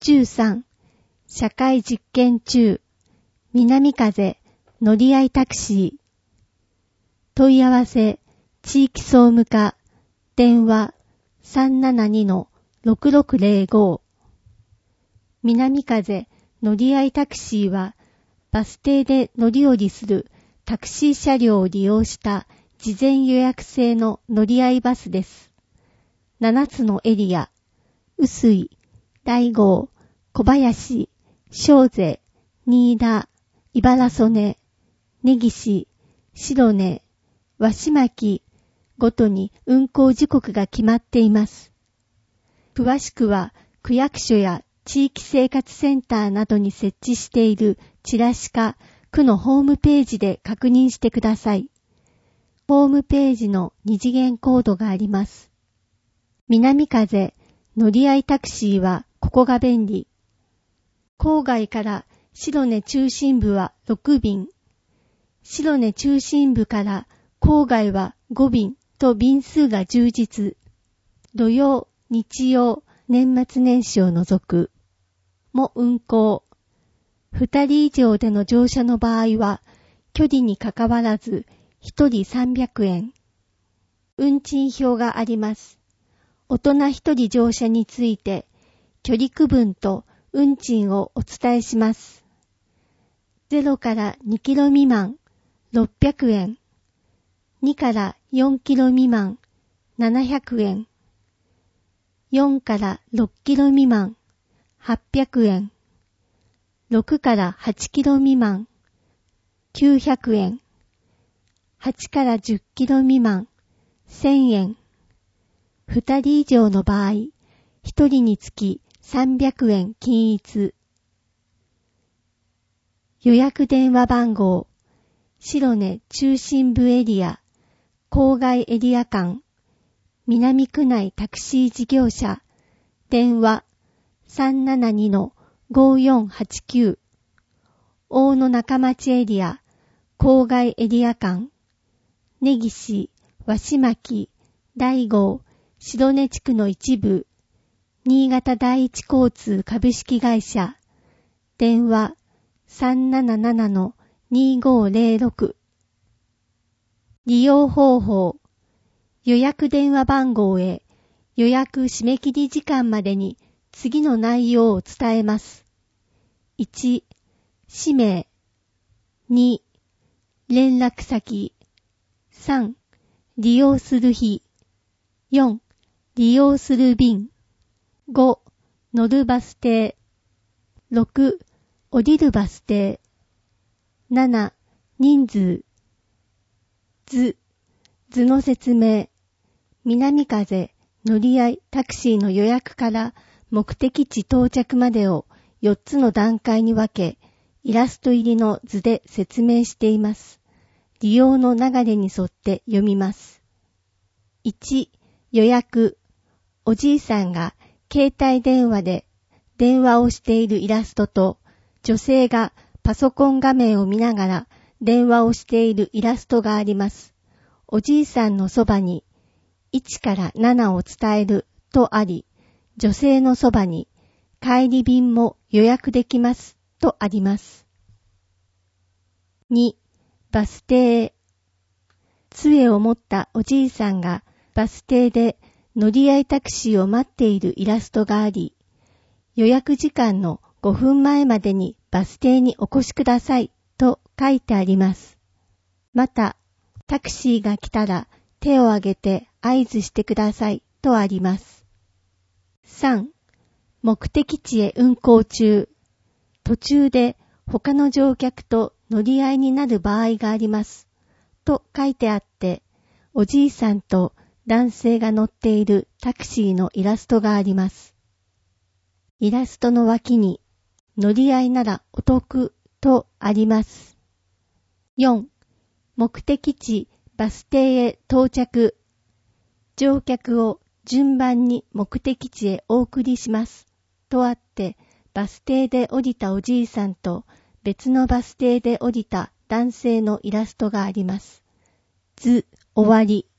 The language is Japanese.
13社会実験中南風乗り合いタクシー問い合わせ地域総務課電話 372-6605 南風乗り合いタクシーはバス停で乗り降りするタクシー車両を利用した事前予約制の乗り合いバスです。7つのエリア、臼井、大郷、小林、正瀬、新田、茨曽根、根岸、白根、和島木ごとに運行時刻が決まっています。詳しくは区役所や地域生活センターなどに設置しているチラシか区のホームページで確認してください。ホームページの2次元コードがあります。南風乗り合いタクシーはここが便利。郊外から白根中心部は6便。白根中心部から郊外は5便と便数が充実。土曜、日曜、年末年始を除く。も運行。2人以上での乗車の場合は、距離にかかわらず、1人300円。運賃表があります。大人1人乗車について、距離区分と運賃をお伝えします。0から2キロ未満、600円。2から4キロ未満、700円。4から6キロ未満、800円。6から8キロ未満、900円。8から10キロ未満、1000円。2人以上の場合、1人につき300円均一。予約電話番号、白根中心部エリア、郊外エリア間、南区内タクシー事業者、電話 372-5489、大野中町エリア、郊外エリア間、根岸、和島木、大郷、白根地区の一部、新潟第一交通株式会社、電話 377-2506。利用方法、予約電話番号へ予約締め切り時間までに次の内容を伝えます。1、氏名。2、連絡先。3、利用する日。4、利用する便。5、乗るバス停。6、降りるバス停。7、人数。図の説明。南風乗り合いタクシーの予約から目的地到着までを4つの段階に分け、イラスト入りの図で説明しています。利用の流れに沿って読みます。1、予約。おじいさんが携帯電話で電話をしているイラストと、女性がパソコン画面を見ながら電話をしているイラストがあります。おじいさんのそばに1から7を伝えるとあり、女性のそばに帰り便も予約できますとあります。2、バス停へ。杖を持ったおじいさんがバス停で乗り合いタクシーを待っているイラストがあり、予約時間の5分前までにバス停にお越しくださいと書いてあります。また、タクシーが来たら手を挙げて合図してくださいとあります。3、目的地へ運行中。途中で他の乗客と乗り合いになる場合があります。と書いてあって、おじいさんと男性が乗っているタクシーのイラストがあります。イラストの脇に乗り合いならお得とあります。4、目的地バス停へ到着。乗客を順番に目的地へお送りします。とあって、バス停で降りたおじいさんと別のバス停で降りた男性のイラストがあります。図、終わり。